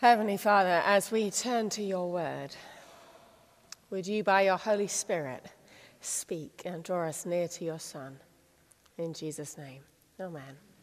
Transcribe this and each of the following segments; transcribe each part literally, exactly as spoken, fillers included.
Heavenly Father, as we turn to your word, would you, by your Holy Spirit, speak and draw us near to your Son? In Jesus' name, amen.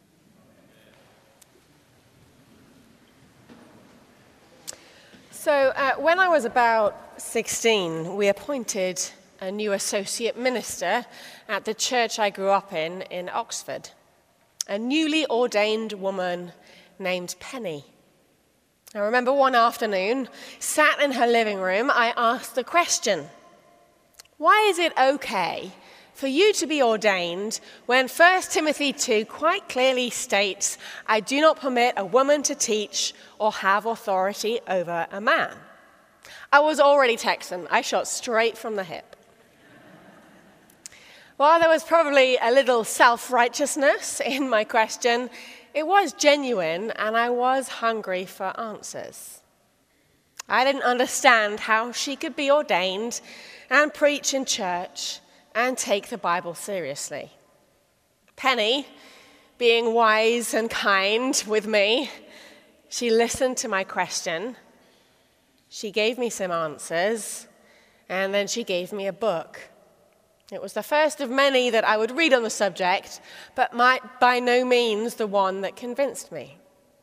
So uh, when I was about sixteen, we appointed a new associate minister at the church I grew up in, in Oxford, a newly ordained woman named Penny. I remember one afternoon, sat in her living room, I asked the question, why is it okay for you to be ordained when First Timothy two quite clearly states, I do not permit a woman to teach or have authority over a man? I was already Texan. I shot straight from the hip. While there was probably a little self-righteousness in my question, it was genuine, and I was hungry for answers. I didn't understand how she could be ordained and preach in church and take the Bible seriously. Penny, being wise and kind with me, she listened to my question, she gave me some answers, and then she gave me a book. It was the first of many that I would read on the subject, but might by no means the one that convinced me.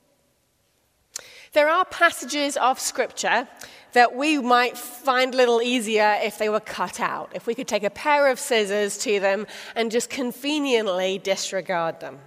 There are passages of Scripture that we might find a little easier if they were cut out, if we could take a pair of scissors to them and just conveniently disregard them.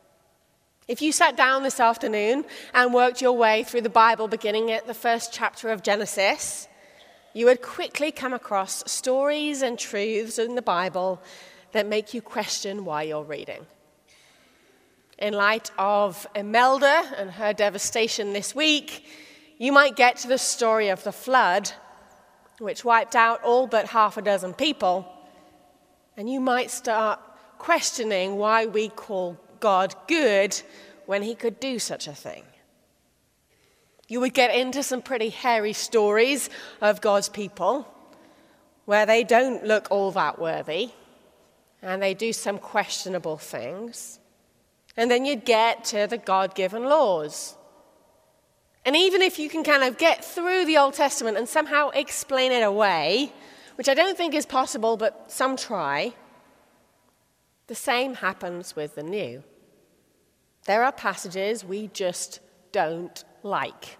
If you sat down this afternoon and worked your way through the Bible beginning at the first chapter of Genesis, you would quickly come across stories and truths in the Bible that make you question why you're reading. In light of Imelda and her devastation this week, you might get to the story of the flood, which wiped out all but half a dozen people, and you might start questioning why we call God good when he could do such a thing. You would get into some pretty hairy stories of God's people where they don't look all that worthy and they do some questionable things. And then you'd get to the God-given laws. And even if you can kind of get through the Old Testament and somehow explain it away, which I don't think is possible, but some try, the same happens with the New. There are passages we just don't like.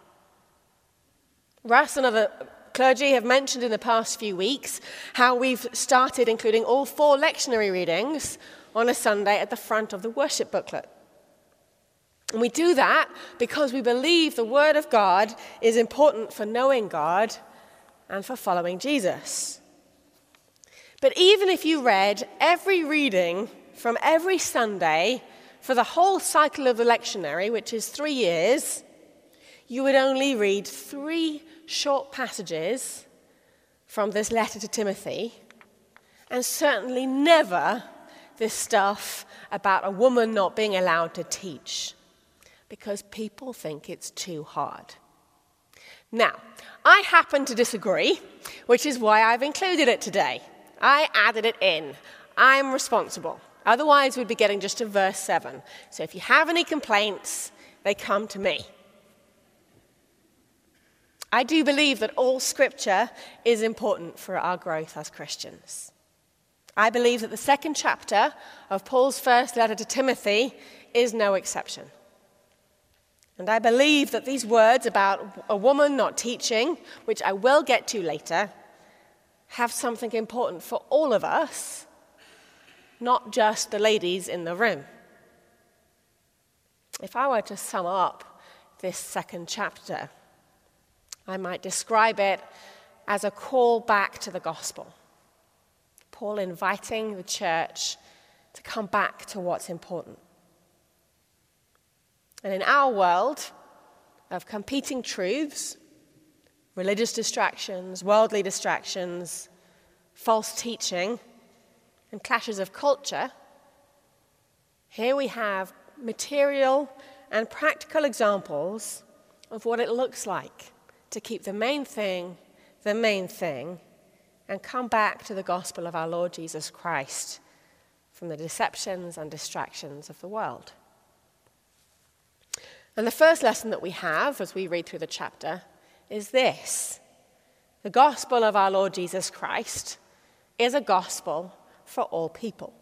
Russ and other clergy have mentioned in the past few weeks how we've started including all four lectionary readings on a Sunday at the front of the worship booklet. And we do that because we believe the Word of God is important for knowing God and for following Jesus. But even if you read every reading from every Sunday for the whole cycle of the lectionary, which is three years, you would only read three short passages from this letter to Timothy, and certainly never this stuff about a woman not being allowed to teach, because people think it's too hard. Now, I happen to disagree, which is why I've included it today. I added it in. I'm responsible. Otherwise, we'd be getting just to verse seven. So if you have any complaints, they come to me. I do believe that all Scripture is important for our growth as Christians. I believe that the second chapter of Paul's first letter to Timothy is no exception. And I believe that these words about a woman not teaching, which I will get to later, have something important for all of us, not just the ladies in the room. If I were to sum up this second chapter, I might describe it as a call back to the gospel. Paul inviting the church to come back to what's important. And in our world of competing truths, religious distractions, worldly distractions, false teaching, and clashes of culture, here we have material and practical examples of what it looks like to keep the main thing the main thing and come back to the gospel of our Lord Jesus Christ from the deceptions and distractions of the world. And the first lesson that we have as we read through the chapter is this: the gospel of our Lord Jesus Christ is a gospel for all people.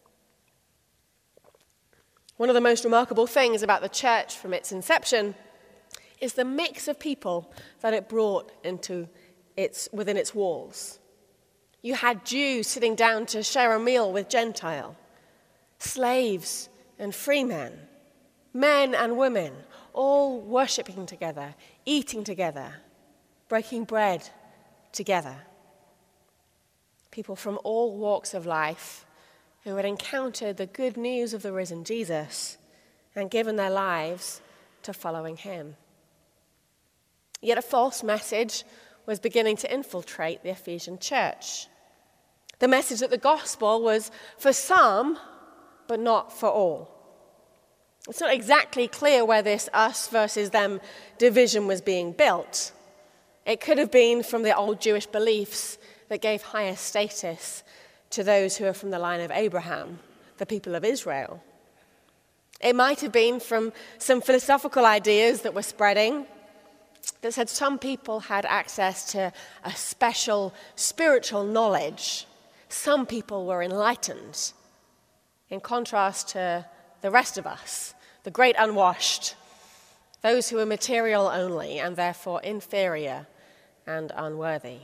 One of the most remarkable things about the church from its inception is the mix of people that it brought into its, within its walls. You had Jews sitting down to share a meal with Gentile, slaves and free men, men and women, all worshipping together, eating together, breaking bread together. People from all walks of life who had encountered the good news of the risen Jesus and given their lives to following him. Yet a false message was beginning to infiltrate the Ephesian church. The message that the gospel was for some, but not for all. It's not exactly clear where this us versus them division was being built. It could have been from the old Jewish beliefs that gave higher status to those who are from the line of Abraham, the people of Israel. It might have been from some philosophical ideas that were spreading that said some people had access to a special spiritual knowledge. Some people were enlightened, in contrast to the rest of us, the great unwashed, those who were material only and therefore inferior and unworthy.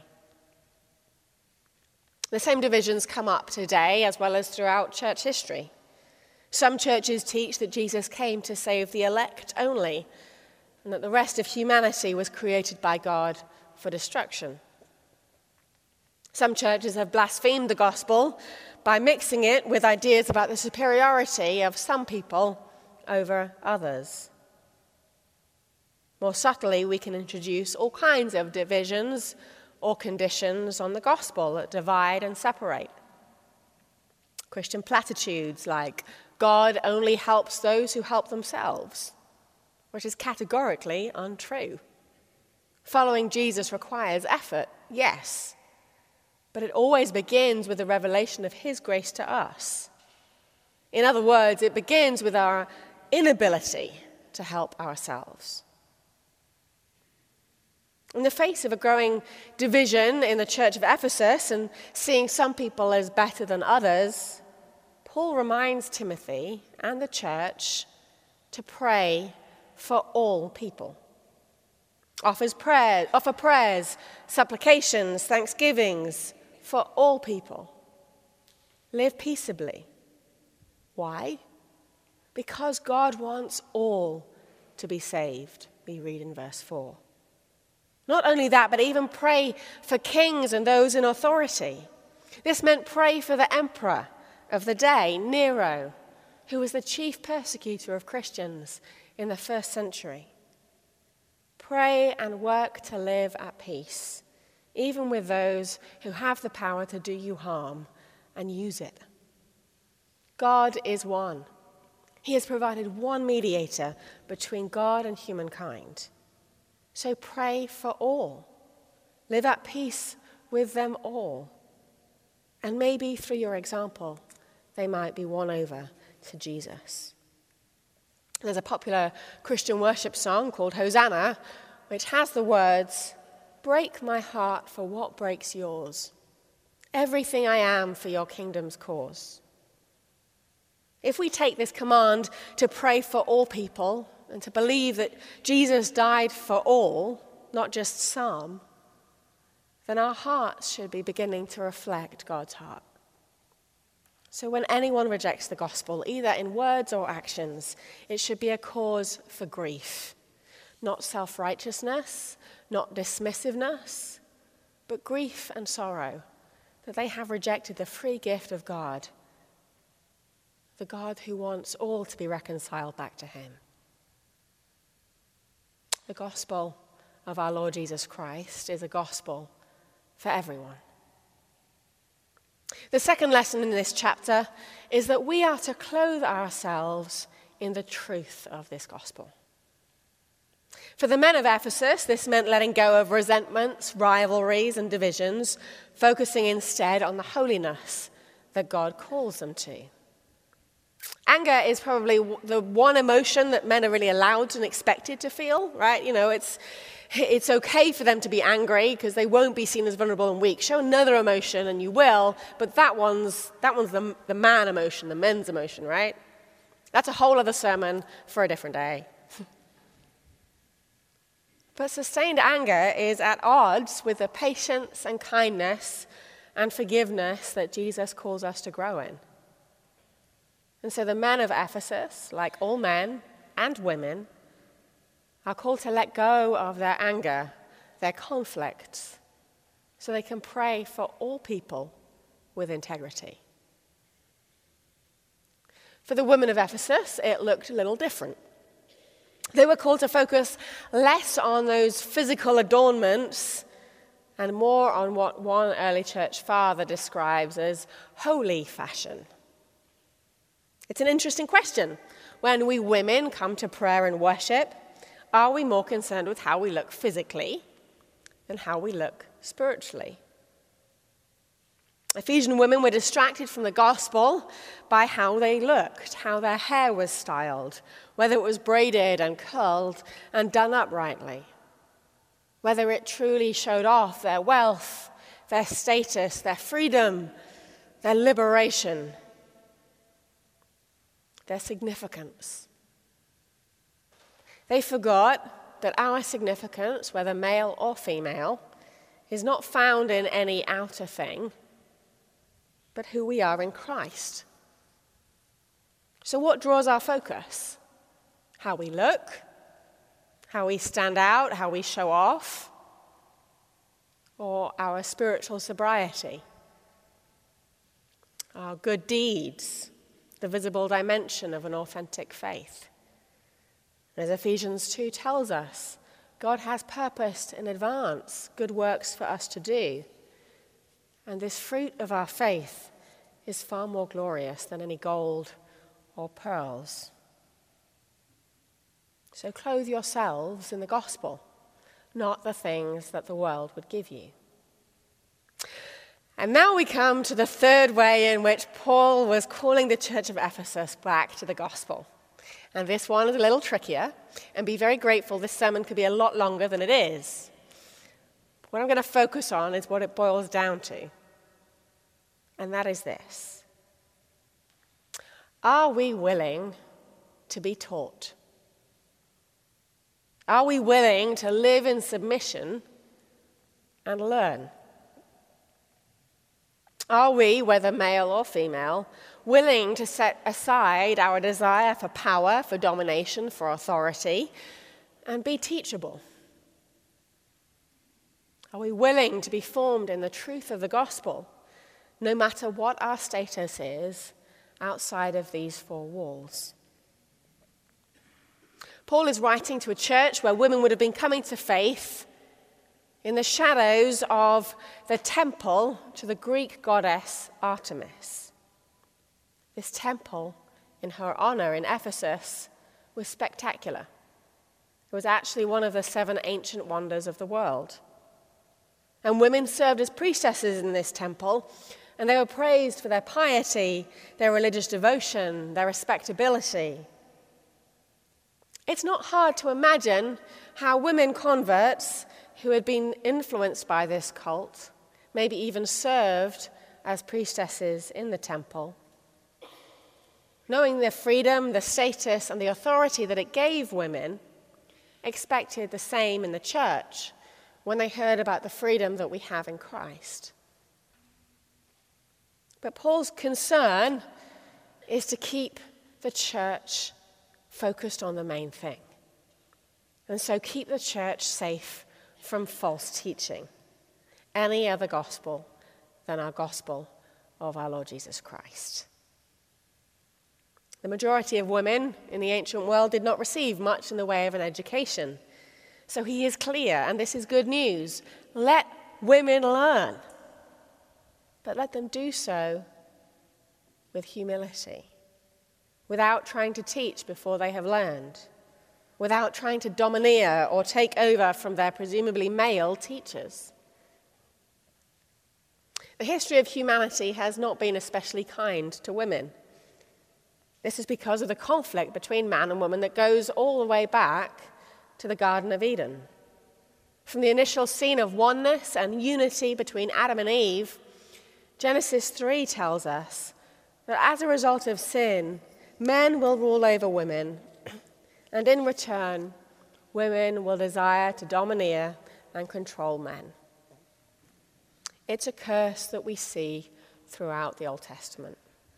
The same divisions come up today as well as throughout church history. Some churches teach that Jesus came to save the elect only, and that the rest of humanity was created by God for destruction. Some churches have blasphemed the gospel by mixing it with ideas about the superiority of some people over others. More subtly, we can introduce all kinds of divisions or conditions on the gospel that divide and separate. Christian platitudes like, God only helps those who help themselves, which is categorically untrue. Following Jesus requires effort, yes, but it always begins with the revelation of his grace to us. In other words, it begins with our inability to help ourselves. In the face of a growing division in the church of Ephesus and seeing some people as better than others, Paul reminds Timothy and the church to pray for all people. Offers prayer, offer prayers, supplications, thanksgivings for all people. Live peaceably. Why? Because God wants all to be saved, we read in verse four. Not only that, but even pray for kings and those in authority. This meant pray for the emperor of the day, Nero, who was the chief persecutor of Christians in the first century. Pray and work to live at peace, even with those who have the power to do you harm and use it. God is one. He has provided one mediator between God and humankind. So pray for all. Live at peace with them all. And maybe through your example, they might be won over to Jesus. There's a popular Christian worship song called Hosanna, which has the words, "Break my heart for what breaks yours. Everything I am for your kingdom's cause." If we take this command to pray for all people and to believe that Jesus died for all, not just some, then our hearts should be beginning to reflect God's heart. So when anyone rejects the gospel, either in words or actions, it should be a cause for grief, not self-righteousness, not dismissiveness, but grief and sorrow that they have rejected the free gift of God, the God who wants all to be reconciled back to him. The gospel of our Lord Jesus Christ is a gospel for everyone. The second lesson in this chapter is that we are to clothe ourselves in the truth of this gospel. For the men of Ephesus, this meant letting go of resentments, rivalries, and divisions, focusing instead on the holiness that God calls them to. Anger is probably the one emotion that men are really allowed and expected to feel, right? You know, it's it's okay for them to be angry because they won't be seen as vulnerable and weak. Show another emotion and you will, but that one's that one's the, the man emotion, the men's emotion, right? That's a whole other sermon for a different day. But sustained anger is at odds with the patience and kindness and forgiveness that Jesus calls us to grow in. And so the men of Ephesus, like all men and women, are called to let go of their anger, their conflicts, so they can pray for all people with integrity. For the women of Ephesus, it looked a little different. They were called to focus less on those physical adornments and more on what one early church father describes as holy fashion. It's an interesting question. When we women come to prayer and worship, are we more concerned with how we look physically than how we look spiritually? Ephesian women were distracted from the gospel by how they looked, how their hair was styled, whether it was braided and curled and done uprightly, whether it truly showed off their wealth, their status, their freedom, their liberation, their significance. They forgot that our significance, whether male or female, is not found in any outer thing, but who we are in Christ. So what draws our focus? How we look, how we stand out, how we show off, or our spiritual sobriety, our good deeds, the visible dimension of an authentic faith. As Ephesians two tells us, God has purposed in advance good works for us to do. And this fruit of our faith is far more glorious than any gold or pearls. So clothe yourselves in the gospel, not the things that the world would give you. And now we come to the third way in which Paul was calling the church of Ephesus back to the gospel. And this one is a little trickier, and be very grateful this sermon could be a lot longer than it is. What I'm going to focus on is what it boils down to. And that is this. Are we willing to be taught? Are we willing to live in submission and learn? Are we, whether male or female, willing to set aside our desire for power, for domination, for authority, and be teachable? Are we willing to be formed in the truth of the gospel, no matter what our status is outside of these four walls? Paul is writing to a church where women would have been coming to faith in the shadows of the temple to the Greek goddess Artemis. This temple, in her honor in Ephesus, was spectacular. It was actually one of the seven ancient wonders of the world. And women served as priestesses in this temple, and they were praised for their piety, their religious devotion, their respectability. It's not hard to imagine how women converts who had been influenced by this cult, maybe even served as priestesses in the temple, knowing the freedom, the status, and the authority that it gave women, expected the same in the church when they heard about the freedom that we have in Christ. But Paul's concern is to keep the church focused on the main thing. And so keep the church safe from false teaching, any other gospel than our gospel of our Lord Jesus Christ. The majority of women in the ancient world did not receive much in the way of an education. So he is clear, and this is good news. Let women learn, but let them do so with humility, without trying to teach before they have learned, without trying to domineer or take over from their presumably male teachers. The history of humanity has not been especially kind to women. This is because of the conflict between man and woman that goes all the way back to the Garden of Eden. From the initial scene of oneness and unity between Adam and Eve, Genesis three tells us that as a result of sin, men will rule over women, and in return, women will desire to domineer and control men. It's a curse that we see throughout the Old Testament.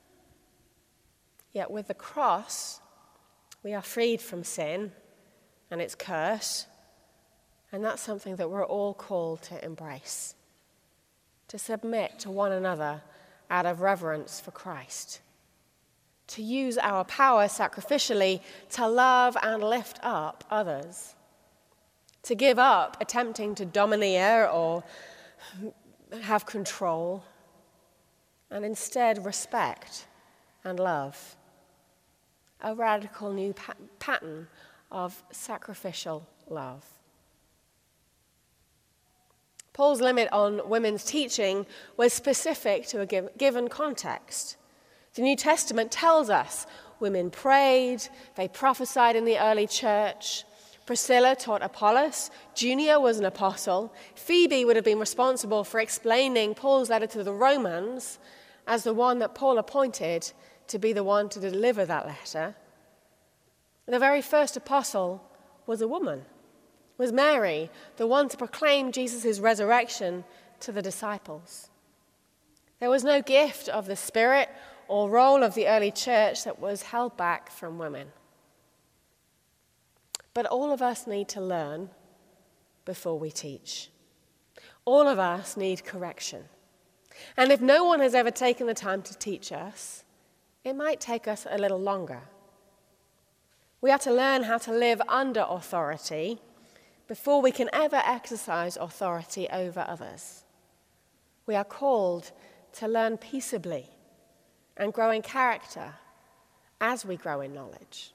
Yet with the cross, we are freed from sin and its curse, and that's something that we're all called to embrace, to submit to one another out of reverence for Christ, to use our power sacrificially to love and lift up others, to give up attempting to domineer or have control, and instead respect and love. A radical new pa- pattern of sacrificial love. Paul's limit on women's teaching was specific to a give- given context. The New Testament tells us women prayed, they prophesied in the early church. Priscilla taught Apollos, Junia was an apostle, Phoebe would have been responsible for explaining Paul's letter to the Romans as the one that Paul appointed to be the one to deliver that letter. The very first apostle was a woman, was Mary, the one to proclaim Jesus' resurrection to the disciples. There was no gift of the Spirit or role of the early church that was held back from women. But all of us need to learn before we teach. All of us need correction. And if no one has ever taken the time to teach us, it might take us a little longer. We have to learn how to live under authority before we can ever exercise authority over others. We are called to learn peaceably and grow in character as we grow in knowledge.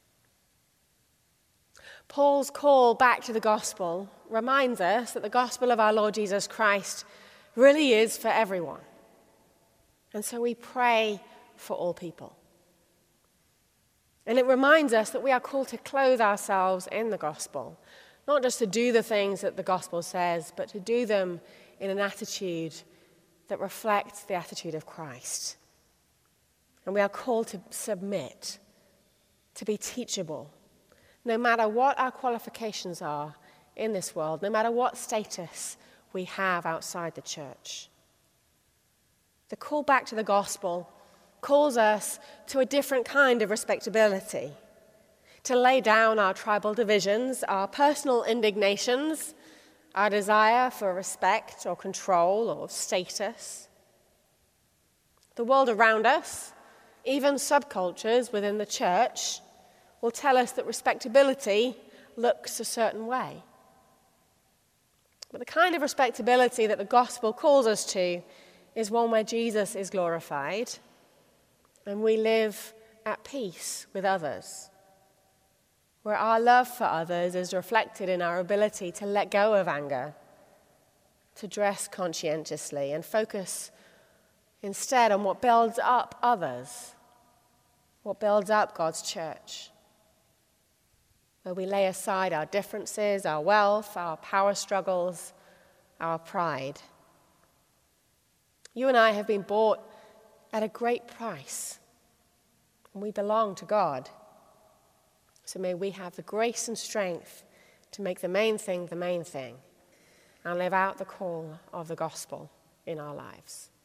Paul's call back to the gospel reminds us that the gospel of our Lord Jesus Christ really is for everyone. And so we pray for all people. And it reminds us that we are called to clothe ourselves in the gospel, not just to do the things that the gospel says, but to do them in an attitude that reflects the attitude of Christ. And we are called to submit, to be teachable, no matter what our qualifications are in this world, no matter what status we have outside the church. The call back to the gospel calls us to a different kind of respectability, to lay down our tribal divisions, our personal indignations, our desire for respect or control or status. The world around us, even subcultures within the church, will tell us that respectability looks a certain way. But the kind of respectability that the gospel calls us to is one where Jesus is glorified and we live at peace with others, where our love for others is reflected in our ability to let go of anger, to dress conscientiously and focus instead on what builds up others, what builds up God's church, where we lay aside our differences, our wealth, our power struggles, our pride. You and I have been bought at a great price, and we belong to God. So may we have the grace and strength to make the main thing the main thing and live out the call of the gospel in our lives.